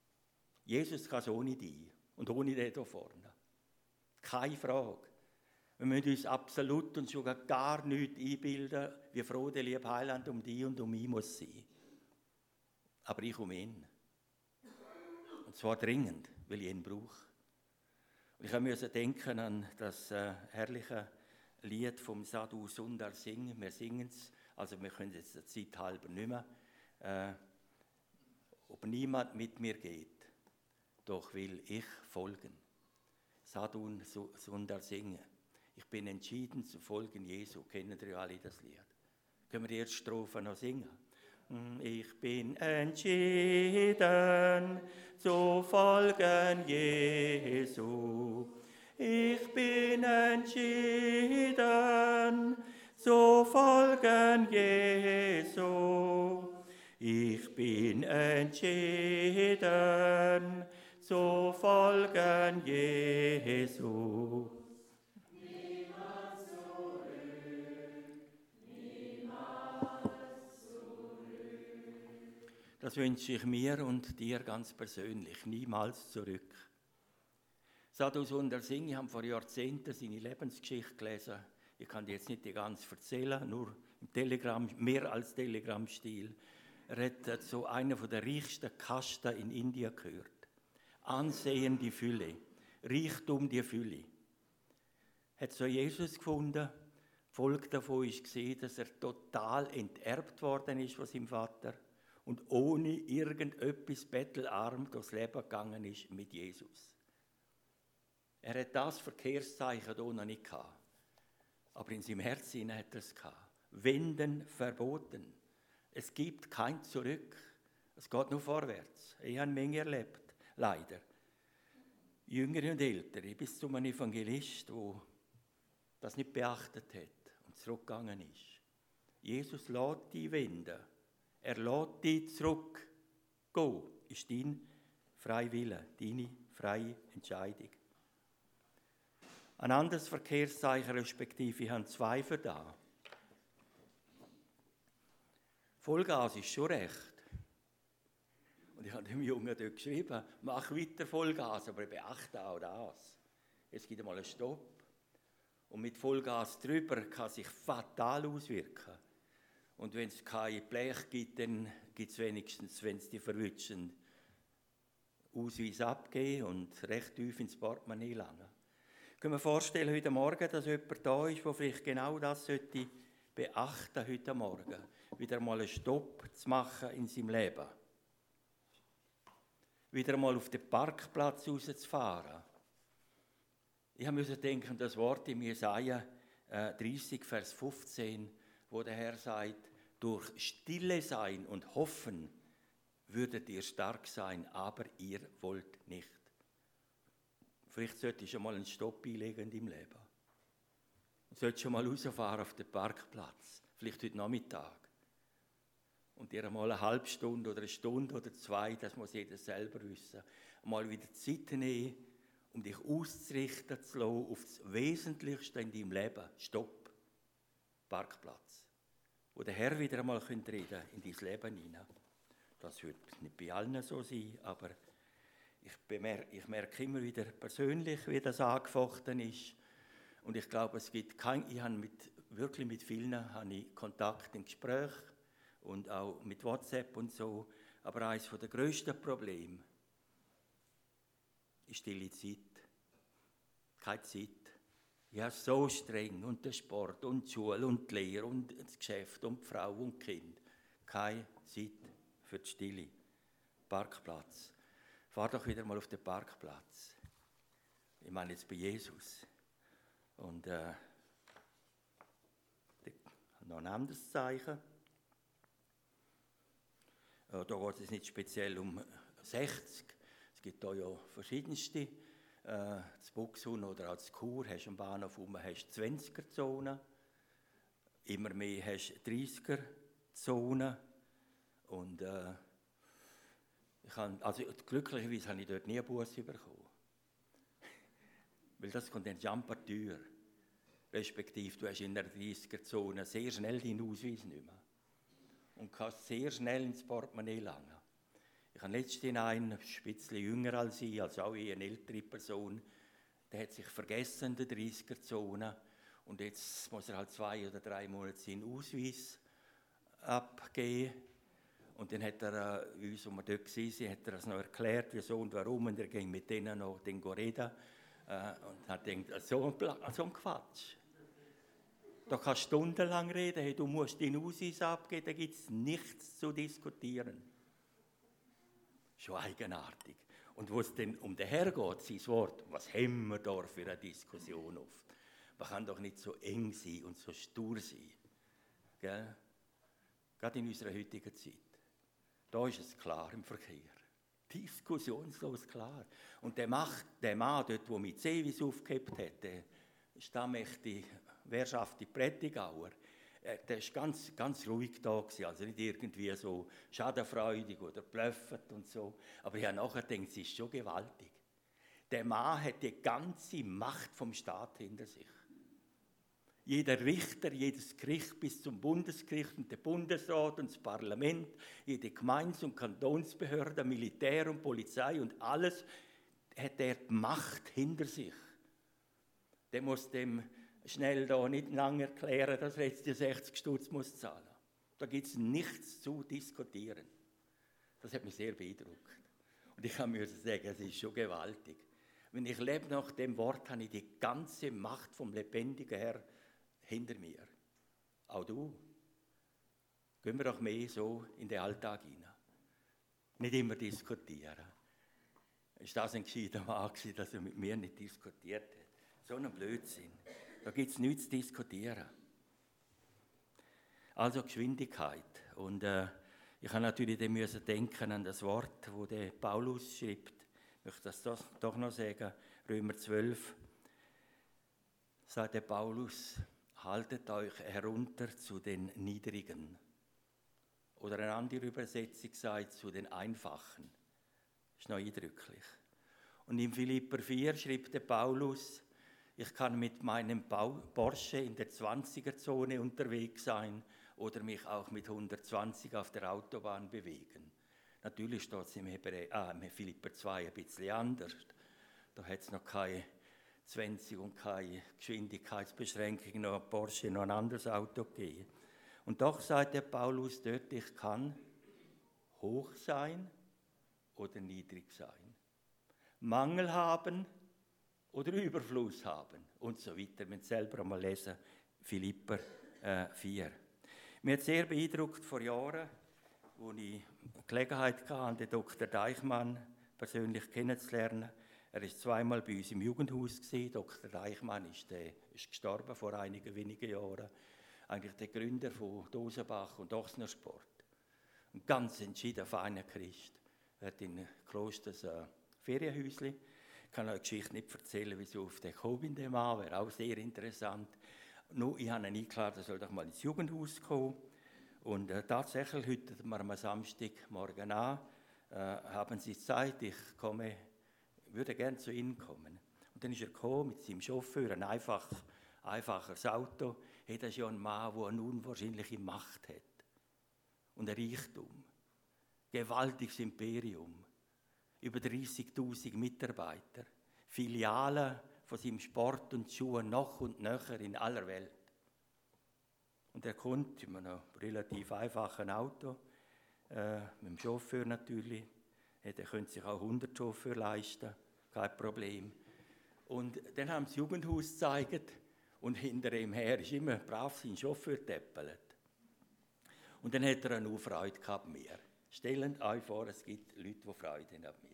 Speaker 1: Jesus kann es ohne dich und ohne den hier vorne. Keine Frage. Wir müssen uns absolut und schon gar nichts einbilden, wie froh der liebe Heiland um dich und um mich muss sein. Aber ich um ihn. Und zwar dringend, weil ich ihn brauche. Und ich musste denken an das äh, herrliche Lied vom Sadhu Sundar Singh. Wir singen es, also wir können es jetzt der Zeit halber nicht mehr. Äh, ob niemand mit mir geht, doch will ich folgen. Sadhu Sundar Singh. Ich bin entschieden zu folgen Jesu. Kennen ihr alle das Lied? Können wir die erste Strophe noch singen? Ich bin entschieden zu folgen Jesu. Ich bin entschieden zu folgen Jesu. Ich bin entschieden zu folgen Jesu. Das wünsche ich mir und dir ganz persönlich, niemals zurück. Sadhu Sundar Singh, ich habe vor Jahrzehnten seine Lebensgeschichte gelesen. Ich kann dir jetzt nicht die ganz erzählen, nur im Telegram, mehr als Telegram-Stil. Er hat zu einer der reichsten Kasten in Indien gehört. Ansehen die Fülle, Reichtum die Fülle. Er hat so Jesus gefunden. Die Folge davon ist gesehen, dass er total enterbt worden ist von seinem Vater und ohne irgendetwas bettelarm durchs Leben gegangen ist mit Jesus. Er hat das Verkehrszeichen hier noch nicht gehabt, aber in seinem Herzen hat er es gehabt. Wenden verboten. Es gibt kein Zurück. Es geht nur vorwärts. Ich habe eine Menge erlebt, leider. Jüngere und Ältere, bis zu einem Evangelist, der das nicht beachtet hat und zurückgegangen ist. Jesus lässt dich wenden. Er lässt dich zurückgehen. Ist dein freier Wille, deine freie Entscheidung. Ein anderes Verkehrszeichen, respektive ich habe zwei für da. Vollgas ist schon recht. Und ich habe dem Jungen dort geschrieben, mach weiter Vollgas, aber beachte auch das. Es gibt einmal einen Stopp. Und mit Vollgas drüber kann sich fatal auswirken. Und wenn es kein Blech gibt, dann gibt es wenigstens, wenn es die verwischen, Ausweis abgeben und recht tief ins Portemonnaie langen. Können wir vorstellen, heute Morgen, dass jemand da ist, der vielleicht genau das sollte beachten heute Morgen. Wieder mal einen Stopp zu machen in seinem Leben. Wieder mal auf den Parkplatz rauszufahren. Ich musste denken, das Wort in Jesaja dreißig, Vers fünfzehn, wo der Herr sagt, durch Stille sein und hoffen würdet ihr stark sein, aber ihr wollt nicht. Vielleicht solltest du schon mal einen Stopp einlegen in deinem Leben. Du solltest schon mal rausfahren auf den Parkplatz, vielleicht heute Nachmittag. Und dir einmal eine halbe Stunde oder eine Stunde oder zwei, das muss jeder selber wissen, mal wieder Zeit nehmen, um dich auszurichten zu lassen auf das Wesentlichste in deinem Leben. Stopp. Parkplatz. Wo der Herr wieder einmal reden könnte in dein Leben hinein. Das wird nicht bei allen so sein, aber ich, bemerke, ich merke immer wieder persönlich, wie das angefochten ist. Und ich glaube, es gibt kein, ich habe mit, wirklich mit vielen habe ich Kontakt im Gespräch und auch mit WhatsApp und so. Aber eines der grössten Probleme ist stille Zeit. Keine Zeit. Ja, so streng. Und der Sport und die Schule und die Lehre und das Geschäft und die Frau und die Kinder. Keine Zeit für die Stille. Parkplatz. Fahr doch wieder mal auf den Parkplatz. Ich meine jetzt bei Jesus. Und äh, noch ein anderes Zeichen. Äh, da geht es nicht speziell um sechzig. Es gibt da ja verschiedenste. Äh, das Buxun oder auch das Chur hast du am Bahnhof um, hast zwanziger-Zonen. Immer mehr hast du dreißiger-Zonen. Und äh, ich habe, also glücklicherweise habe ich dort nie einen Bus bekommen. Weil das kommt dann jumper teuer. Respektive, du hast in der dreißiger-Zone sehr schnell deinen Ausweis nicht mehr. Und kannst sehr schnell ins Portemonnaie langen. Ich habe letztens einen, ein bisschen jünger als ich, also auch eine ältere Person, der hat sich vergessen in der dreißiger-Zone Und jetzt muss er halt zwei oder drei Monate seinen Ausweis abgeben. Und dann hat er äh, uns, als wir dort waren, hat er es noch erklärt, wieso und warum. Und er ging mit denen noch den reden. Äh, und hat gedacht, so ein, Pla- so ein Quatsch. Da kannst du stundenlang reden, hey, du musst deinen Ausweis abgeben, da gibt es nichts zu diskutieren. Schon eigenartig. Und wo es dann um den Herr geht, sein Wort, was haben wir da für eine Diskussion oft? Man kann doch nicht so eng sein und so stur sein. Gell? Gerade in unserer heutigen Zeit. Da ist es klar im Verkehr. Diskussionslos klar. Und der, Macht, der Mann dort, der mit Seewies aufgehebt hat, der stammmächtige wehrschaftige Prättigauer, der war ganz, ganz ruhig da gewesen, also nicht irgendwie so schadenfreudig oder blöffend und so. Aber ich habe nachher gedacht, es ist schon gewaltig. Der Mann hat die ganze Macht vom Staat hinter sich. Jeder Richter, jedes Gericht bis zum Bundesgericht und der Bundesrat und das Parlament, jede Gemeinde- und Kantonsbehörde, Militär und Polizei und alles hat er die Macht hinter sich. Der muss dem schnell da nicht lange erklären, dass er jetzt die sechzig Stutz muss zahlen. Da gibt es nichts zu diskutieren. Das hat mich sehr beeindruckt. Und ich kann mir sagen, es ist schon gewaltig. Wenn ich lebe nach dem Wort, habe ich die ganze Macht vom lebendigen Herrn hinter mir. Auch du. Gehen wir doch mehr so in den Alltag hinein. Nicht immer diskutieren. Ist das ein gescheiter Mann gewesen, dass er mit mir nicht diskutiert hat? So ein Blödsinn. Da gibt es nichts zu diskutieren. Also Geschwindigkeit. Und äh, ich habe natürlich dann müssen denken an das Wort, wo der Paulus schreibt. Ich möchte das doch, doch noch sagen. Römer zwölf. Sagt der Paulus, haltet euch herunter zu den Niedrigen. Oder eine andere Übersetzung sagt, zu den Einfachen. Das ist noch eindrücklich. Und in Philipper vier schreibt der Paulus, ich kann mit meinem Porsche in der zwanziger-Zone unterwegs sein oder mich auch mit hundertzwanzig auf der Autobahn bewegen. Natürlich steht es im, Hebräer, ah, im Philipper zwei ein bisschen anders. Da hat es noch keine zwanzig und keine Geschwindigkeitsbeschränkung, noch ein Porsche, noch ein anderes Auto gegeben. Und doch sagt der Paulus dort, ich kann hoch sein oder niedrig sein. Mangel haben oder Überfluss haben und so weiter. Wir müssen selber einmal lesen, Philipper äh, vier. Mir hat sehr beeindruckt vor Jahren, als ich Gelegenheit hatte, den Doktor Deichmann persönlich kennenzulernen. Er war zweimal bei uns im Jugendhaus gewesen. Doktor Deichmann ist, der, ist gestorben vor einigen wenigen Jahren. Eigentlich der Gründer von Dosenbach und Ochsnersport. Ein ganz entschieden feiner Christ. Er hat in Klosters ein Ferienhäuschen. Ich kann euch die Geschichte nicht erzählen, wieso auf den gekommen bin, der Mann, wäre auch sehr interessant. Nur, ich habe ihn eingeladen, er soll doch mal ins Jugendhaus kommen. Und äh, tatsächlich, heute wir am Samstagmorgen an, äh, haben Sie Zeit, ich komme, würde gerne zu Ihnen kommen. Und dann ist er gekommen mit seinem Chauffeur, ein einfach, einfaches Auto. Hey, das ist ja ein Mann, der eine unwahrscheinliche Macht hat. Und ein Reichtum. Gewaltiges Imperium. Über dreißigtausend Mitarbeiter, Filialen von seinem Sport und Schuhen noch und nöcher in aller Welt. Und er kommt in einem relativ einfachen Auto, äh, mit dem Chauffeur natürlich. Er könnte sich auch hundert Chauffeur leisten, kein Problem. Und dann haben sie das Jugendhaus gezeigt und hinter ihm her ist immer brav sein Chauffeur getäppelt. Und dann hat er eine Freude gehabt an mir. Stellt euch vor, es gibt Leute, die Freude haben an mir.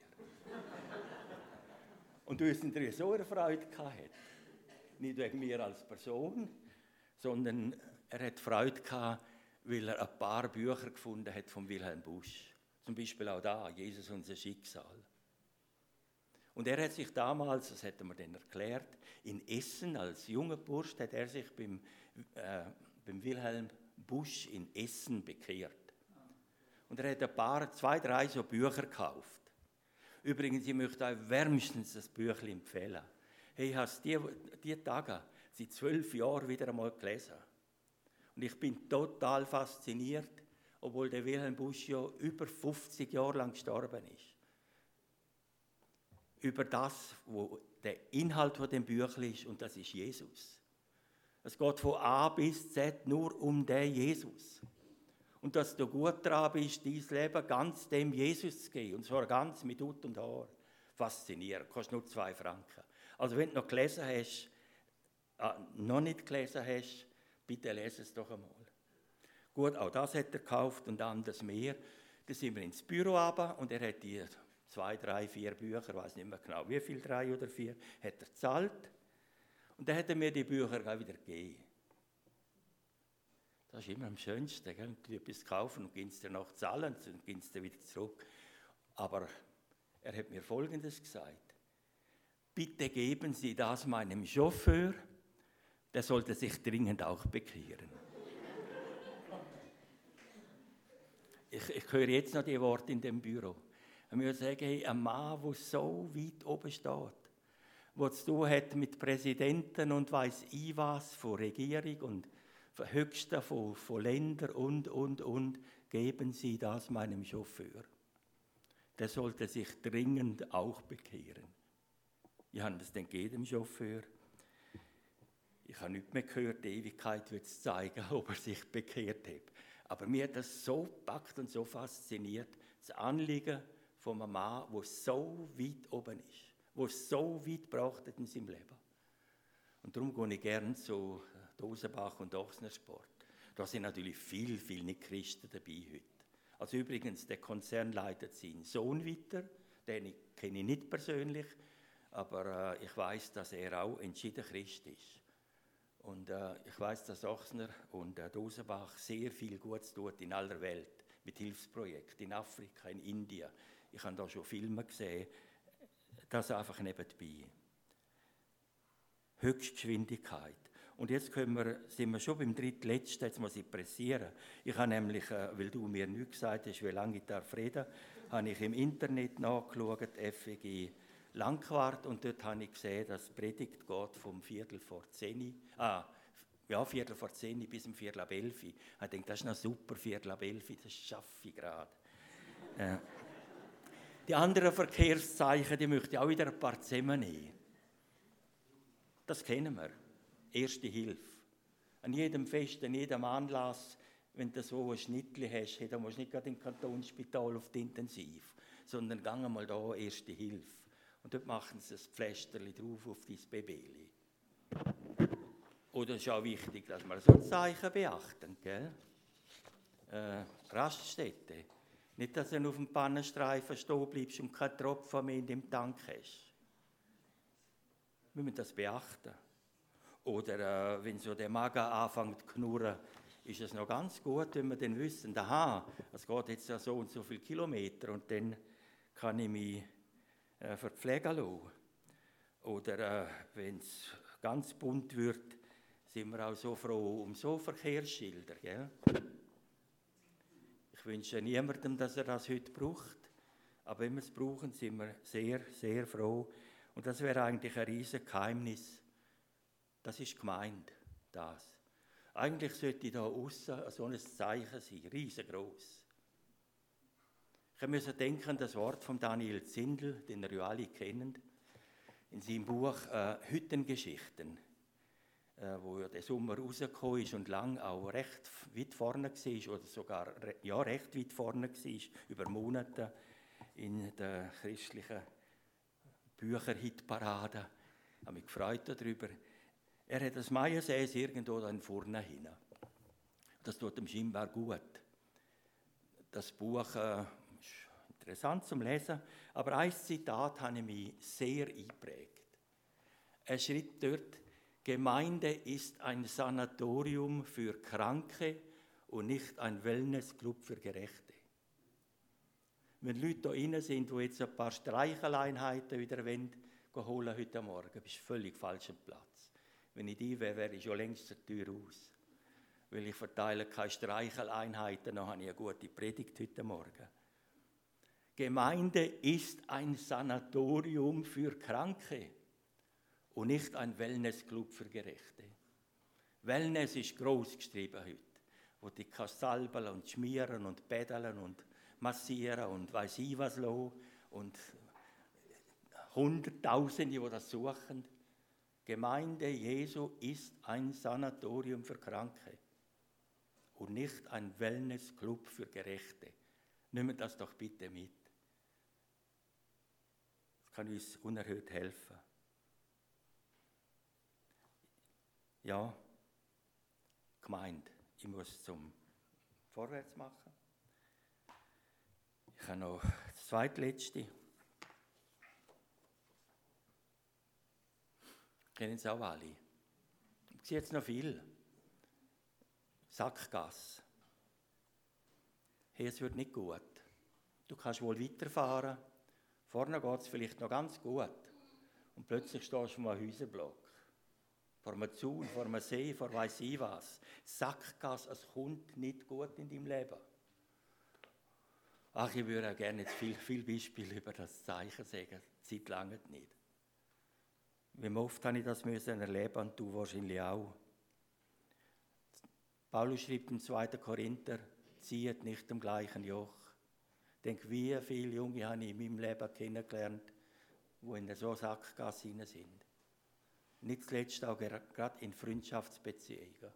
Speaker 1: Und du hast natürlich so eine Freude gehabt. Nicht wegen mir als Person, sondern er hat Freude gehabt, weil er ein paar Bücher gefunden hat von Wilhelm Busch. Zum Beispiel auch da, Jesus unser Schicksal. Und er hat sich damals, das hat er mir dann erklärt, in Essen, als junger Bursch, hat er sich beim, äh, beim Wilhelm Busch in Essen bekehrt. Und er hat ein paar, zwei, drei so Bücher gekauft. Übrigens, ich möchte euch wärmstens das Büchlein empfehlen. Hey, ich habe es diese die Tage seit zwölf Jahren wieder einmal gelesen. Und ich bin total fasziniert, obwohl der Wilhelm Busch ja über fünfzig Jahre lang gestorben ist. Über das, wo der Inhalt von dem Büchlein ist, und das ist Jesus. Es geht von A bis Z nur um den Jesus. Und dass du gut dran bist, dein Leben ganz dem Jesus zu geben. Und zwar ganz mit Hut und Haar. Faszinierend. Kostet nur zwei Franken. Also wenn du noch gelesen hast, äh, noch nicht gelesen hast, bitte lese es doch einmal. Gut, auch das hat er gekauft und anderes mehr. Dann sind wir ins Büro runter und er hat die zwei, drei, vier Bücher, ich weiß nicht mehr genau, wie viel, drei oder vier, hat er gezahlt. Und dann hat er mir die Bücher auch wieder gegeben. Das ist immer am schönsten, gell? Du etwas kaufen und gehst dir noch zahlen und gehst dir wieder zurück. Aber er hat mir Folgendes gesagt. Bitte geben Sie das meinem Chauffeur, der sollte sich dringend auch bekehren. ich, ich höre jetzt noch die Worte in dem Büro. Ich muss sagen, hey, ein Mann, der so weit oben steht, der zu tun hat mit Präsidenten und weiss ich was, von Regierung und von Höchsten, von, von Ländern und, und, und, geben Sie das meinem Chauffeur. Der sollte sich dringend auch bekehren. Ich habe das dann gegeben, dem Chauffeur. Ich habe nichts mehr gehört, die Ewigkeit wird es zeigen, ob er sich bekehrt hat. Aber mir hat das so gepackt und so fasziniert, das Anliegen von einem Mann, der so weit oben ist, der so weit gebracht hat in seinem Leben. Und darum gehe ich gerne zu Dosenbach und Ochsner Sport. Da sind natürlich viel, viel Nicht-Christen dabei heute. Also übrigens, der Konzern leitet seinen Sohn weiter, den kenne ich nicht persönlich, aber äh, ich weiß, dass er auch entschieden Christ ist. Und äh, ich weiß, dass Ochsner und äh, Dosenbach sehr viel Gutes tut in aller Welt, mit Hilfsprojekten in Afrika, in Indien. Ich habe da schon Filme gesehen, das einfach nebenbei. Höchstgeschwindigkeit. Und jetzt können wir, sind wir schon beim drittletzten, jetzt muss ich pressieren. Ich habe nämlich, äh, weil du mir nichts gesagt hast, wie lange ich darf reden, habe ich im Internet nachgeschaut, F E G Langquart, und dort habe ich gesehen, dass die Predigt geht vom Viertel vor zehn, ah, ja, Viertel vor zehn bis um Viertel ab elf. Ich denke, das ist noch super, Viertel ab elf, das schaffe ich gerade. äh. Die anderen Verkehrszeichen, die möchte ich auch wieder ein paar zusammennehmen. Das kennen wir. Erste Hilfe. An jedem Fest, an jedem Anlass, wenn du so ein Schnittchen hast, hey, dann musst du nicht gerade im Kantonsspital auf die Intensiv, sondern geh mal da, Erste Hilfe. Und dort machen sie ein Pflästerchen drauf auf dein Babyli. Oder es ist auch wichtig, dass wir so ein Zeichen beachten, gell? Äh, Raststätte. Nicht, dass du auf dem Pannenstreifen stehen bleibst und keinen Tropfen mehr in dem Tank hast. Wir müssen das beachten. Oder äh, wenn so der Magen anfängt zu knurren, ist es noch ganz gut, wenn wir dann wissen, aha, es geht jetzt ja so und so viele Kilometer und dann kann ich mich äh, verpflegen lassen. Oder äh, wenn es ganz bunt wird, sind wir auch so froh um so Verkehrsschilder. Gell? Ich wünsche niemandem, dass er das heute braucht, aber wenn wir es brauchen, sind wir sehr, sehr froh. Und das wäre eigentlich ein riesiges Geheimnis. Das ist gemeint, das. Eigentlich sollte da aussen so ein Zeichen sein, riesengroß. Ich muss denken an das Wort von Daniel Zindel, den ihr ja alle kennt, in seinem Buch äh, Hüttengeschichten, äh, wo ja der Sommer rausgekommen ist und lang auch recht weit vorne war, oder sogar ja, recht weit vorne war, über Monate in der christlichen Bücherhitparade. Ich habe mich gefreut darüber. Er hat das Maiensäß irgendwo da vorne hin. Das tut ihm scheinbar gut. Das Buch äh, ist interessant zum Lesen, aber ein Zitat habe ich mich sehr eingeprägt. Er schrieb dort: Gemeinde ist ein Sanatorium für Kranke und nicht ein Wellnessclub für Gerechte. Wenn Leute da rein sind, die jetzt ein paar Streicheleinheiten wieder holen wollen heute Morgen, bist du völlig falsch am Platz. Wenn ich die wäre, wäre ich schon längst zur Tür raus. Weil ich verteile keine Streicheleinheiten, dann habe ich eine gute Predigt heute Morgen. Gemeinde ist ein Sanatorium für Kranke und nicht ein Wellnessclub für Gerechte. Wellness ist gross geschrieben heute, wo die salben und schmieren und pedeln und massieren und weiss ich was lassen und Hunderttausende, die das suchen. Gemeinde Jesu ist ein Sanatorium für Kranke und nicht ein Wellnessclub für Gerechte. Nehmen wir das doch bitte mit. Das kann uns unerhört helfen. Ja, Gemeinde, ich muss zum Vorwärts machen. Ich habe noch das zweitletzte. Kennen Sie auch alle. Ich sehe jetzt noch viel. Sackgasse. Hey, es wird nicht gut. Du kannst wohl weiterfahren. Vorne geht es vielleicht noch ganz gut. Und plötzlich stehst du vor einem Häuserblock. Vor einem Zaun, vor einem See, vor weiss ich was. Sackgasse, es kommt nicht gut in deinem Leben. Ach, ich würde auch gerne jetzt viel, viel Beispiele über das Zeichen sagen. Die Zeit langt nicht. Wie oft habe ich das müssen erleben und du wahrscheinlich auch. Paulus schreibt im zweiten Korinther, zieht nicht am gleichen Joch. Ich denke, wie viele Junge habe ich in meinem Leben kennengelernt, die in so Sackgasse hinein sind. Nicht zuletzt auch gerade in Freundschaftsbeziehungen.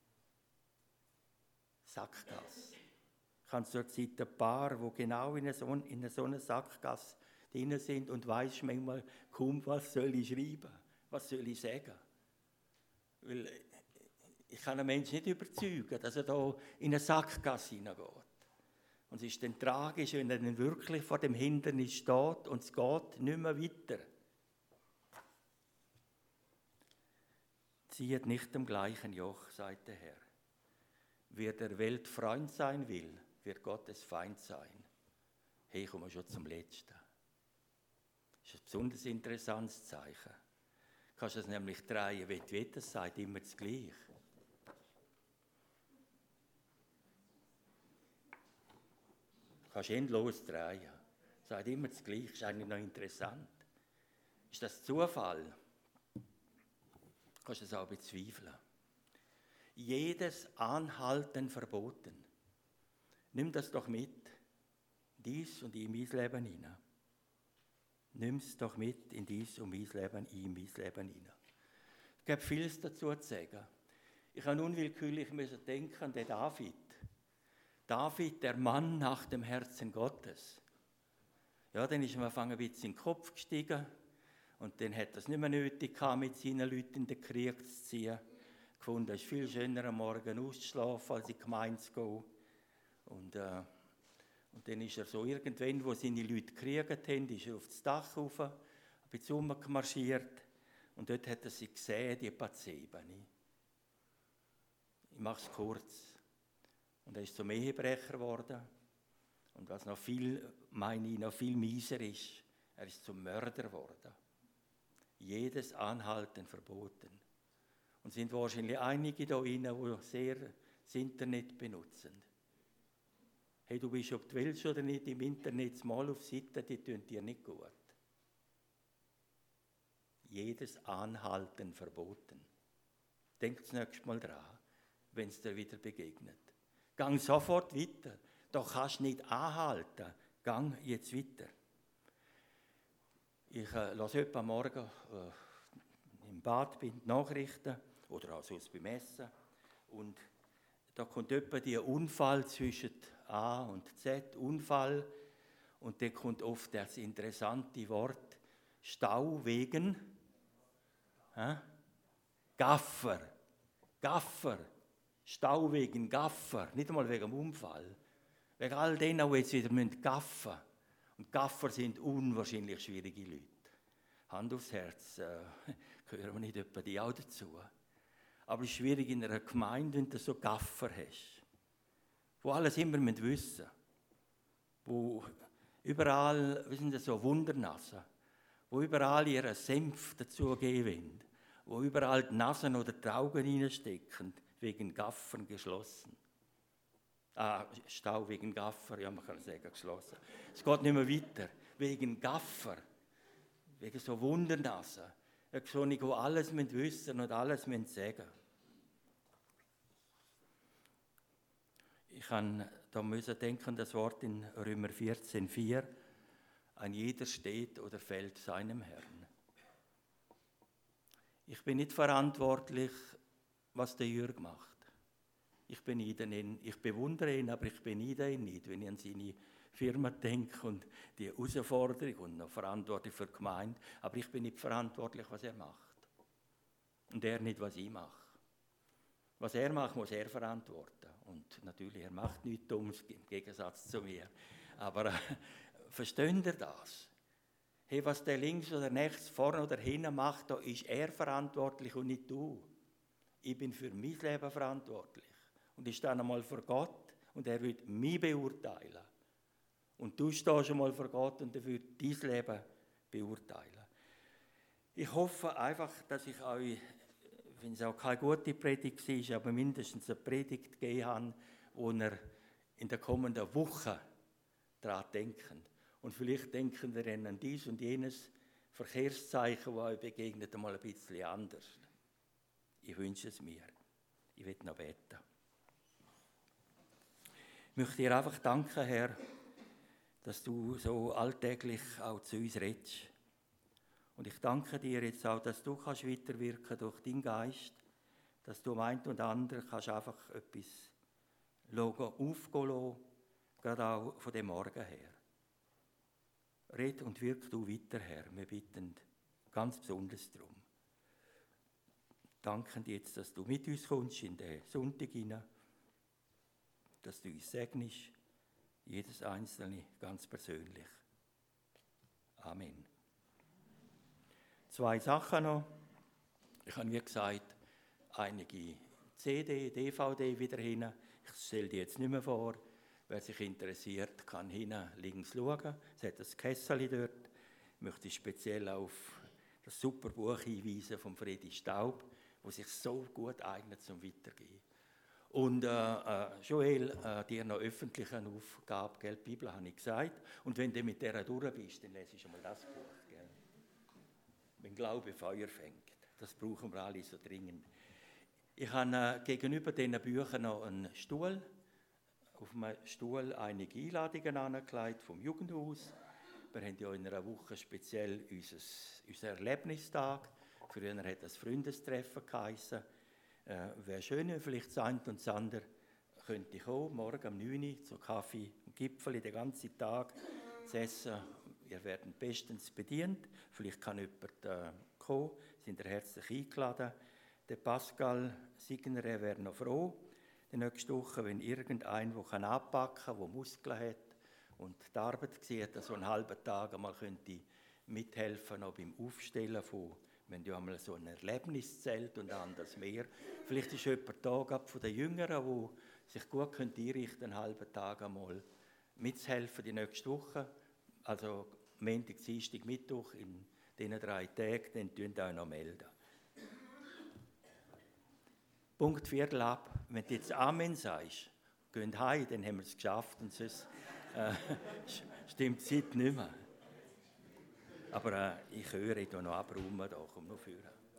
Speaker 1: Sackgasse. Ich habe zurzeit ein Paar, die genau in so, in so einer Sackgasse drin sind und weisst manchmal kaum, was soll ich schreiben, was soll ich sagen. Weil ich kann einen Menschen nicht überzeugen, dass er da in eine Sackgasse hineingeht. Und es ist dann tragisch, wenn er dann wirklich vor dem Hindernis steht und es geht nicht mehr weiter. Zieht nicht am gleichen Joch, sagt der Herr. Wer der Welt Freund sein will, wird Gottes Feind sein. Hey, ich komme schon zum Letzten. Das ist ein besonders interessantes Zeichen. Du kannst es nämlich drehen, wie du willst, es sagt immer das Gleiche. Du kannst endlos drehen. Es sagt immer das Gleiche, das ist eigentlich noch interessant. Ist das Zufall? Du kannst es auch bezweifeln. Jedes Anhalten verboten. Nimm das doch mit, dies und in mein Leben hinein. Nimm es doch mit in dies und mein Leben, in mein Leben hinein. Es gibt vieles dazu zu sagen. Ich habe unwillkürlich müssen denken an den David. David, der Mann nach dem Herzen Gottes. Ja, dann ist ihm angefangen ein bisschen in den Kopf gestiegen und dann hat er es nicht mehr nötig gehabt, mit seinen Leuten in den Krieg zu ziehen. Gefunden, es ist viel schöner, am Morgen auszuschlafen, als in die Gemeinde zu gehen. Und, äh, und dann ist er so irgendwann, wo seine Leute gekriegt haben, ist er auf das Dach rauf, ein bisschen rumgemarschiert und dort hat er sie gesehen, die Bathseba. Ich mache es kurz. Und er ist zum Ehebrecher geworden. Und was noch viel, meine ich, noch viel mieser ist, er ist zum Mörder geworden. Jedes Anhalten verboten. Und es sind wahrscheinlich einige da drin, die sehr das Internet benutzen. Hey, du bist, ob du willst oder nicht, im Internet mal auf Seiten, die tun dir nicht gut. Jedes Anhalten verboten. Denk das nächste Mal dran, wenn es dir wieder begegnet. Gang sofort weiter. Da kannst du nicht anhalten. Gang jetzt weiter. Ich äh, lasse heute am Morgen äh, im Bad bin, die Nachrichten oder auch sonst beim Essen. Und da kommt etwa der Unfall zwischen A und Z, Unfall. Und dann kommt oft das interessante Wort Stau wegen hä? Gaffer. Gaffer. Stau wegen Gaffer. Nicht einmal wegen dem Unfall. Wegen all denen, die jetzt wieder gaffen müssen. Und Gaffer sind unwahrscheinlich schwierige Leute. Hand aufs Herz, äh, gehören wir nicht etwa die auch dazu. Aber es ist schwierig in einer Gemeinde, wenn du so Gaffer hast, wo alles immer wissen müssen, wo überall, wie sind das so, Wundernasen, wo überall ihren Senf dazugeben wollen, wo überall die Nasen oder die Augen reinstecken, wegen Gaffern geschlossen. Ah, Stau wegen Gaffer, ja, man kann sagen, geschlossen. Es geht nicht mehr weiter, wegen Gaffer, wegen so Wundernasen. So nicht, wo alles wissen und alles sagen müssen. Ich kann da müssen denken, das Wort in Römer vierzehn vier, ein jeder steht oder fällt seinem Herrn. Ich bin nicht verantwortlich, was der Jürg macht. Ich beneide ihn, ich bewundere ihn, aber ich beneide ihn nicht, wenn ich an seine Firma denke und die Herausforderung und noch Verantwortung für die Gemeinde. Aber ich bin nicht verantwortlich, was er macht. Und er nicht, was ich mache. Was er macht, muss er verantworten. Und natürlich, er macht nichts Dummes im Gegensatz zu mir. Aber äh, versteht ihr das? Hey, was der links oder rechts, vorne oder hinten macht, da ist er verantwortlich und nicht du. Ich bin für mein Leben verantwortlich. Und ich stehe einmal vor Gott und er wird mich beurteilen. Und du stehst einmal vor Gott und er wird dein Leben beurteilen. Ich hoffe einfach, dass ich euch, wenn es auch keine gute Predigt war, aber mindestens eine Predigt gegeben habe, wo ihr in der kommenden Woche daran denken. Und vielleicht denken ihr an dies und jenes Verkehrszeichen, das euch begegnet, einmal ein bisschen anders. Ich wünsche es mir. Ich will noch beten. Ich möchte dir einfach danken, Herr, dass du so alltäglich auch zu uns redest. Und ich danke dir jetzt auch, dass du kannst weiterwirken durch deinen Geist, dass du am einen und anderen kannst einfach etwas aufgehen lassen, gerade auch von dem Morgen her. Red und wirk du weiter, Herr. Wir bitten ganz besonders darum. Danken dir jetzt, dass du mit uns kommst in den Sonntag hinein, dass du uns segnest, jedes Einzelne ganz persönlich. Amen. Zwei Sachen noch. Ich habe, wie gesagt, einige C D, D V D wieder hin. Ich stelle die jetzt nicht mehr vor. Wer sich interessiert, kann hinten links schauen. Es hat ein Kessel dort. Ich möchte speziell auf das super Buch hinweisen von Fredi Staub, das sich so gut eignet zum Weitergehen. Und äh, äh, Joel, äh, dir noch öffentliche Aufgabe, gell? Die Bibel habe ich gesagt. Und wenn du mit der durch bist, dann lese ich schon mal das Buch. Gell? Wenn Glaube Feuer fängt. Das brauchen wir alle so dringend. Ich habe äh, gegenüber diesen Büchern noch einen Stuhl. Auf einem Stuhl einige Einladungen angelegt vom Jugendhaus. Wir haben ja in einer Woche speziell unser, unser Erlebnistag. Früher hat das Freundestreffen geheissen. Äh, Wäre schön, wenn vielleicht das eine und das andere könnte kommen, morgen um neun Uhr zu Kaffee und Gipfeli den ganzen Tag zu essen. Wir werden bestens bedient. Vielleicht kann jemand äh, kommen, sind ihr herzlich eingeladen. Der Pascal Signer wäre noch froh, die nächste Woche, wenn irgendein, der anpacken kann, der Muskeln hat und die Arbeit sieht, so einen halben Tag einmal könnte mithelfen noch beim Aufstellen von. Wir haben ja einmal so ein Erlebniszelt und anderes mehr. Vielleicht ist jemand da, von den Jüngeren, die sich gut einrichten können, einen halben Tag einmal mitzuhelfen die nächste Woche. Also Montag, Dienstag, Mittwoch, in diesen drei Tagen, dann tun wir auch noch melden. Punkt Viertel ab. Wenn du jetzt Amen sagst, gehen heim, dann haben wir es geschafft und sonst äh, stimmt die Zeit nicht mehr. Aber äh, ich höre, ich noch abräumen, da komm noch führen.